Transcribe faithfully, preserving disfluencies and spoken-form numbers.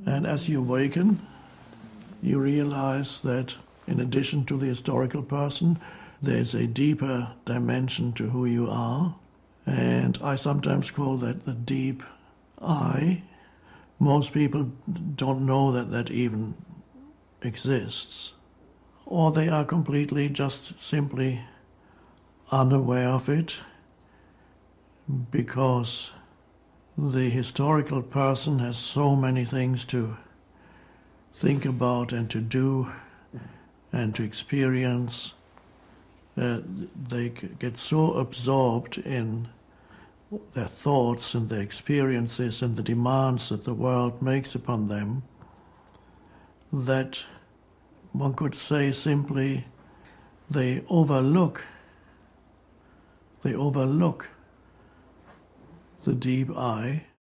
And as you awaken, you realize that in addition to the historical person, there's a deeper dimension to who you are. And I sometimes call that the deep I. Most people don't know that that even exists. Or they are completely just simply unaware of it because the historical person has so many things to think about and to do and to experience. Uh, they get so absorbed in their thoughts and their experiences and the demands that the world makes upon them that one could say simply they overlook, they overlook the deep I,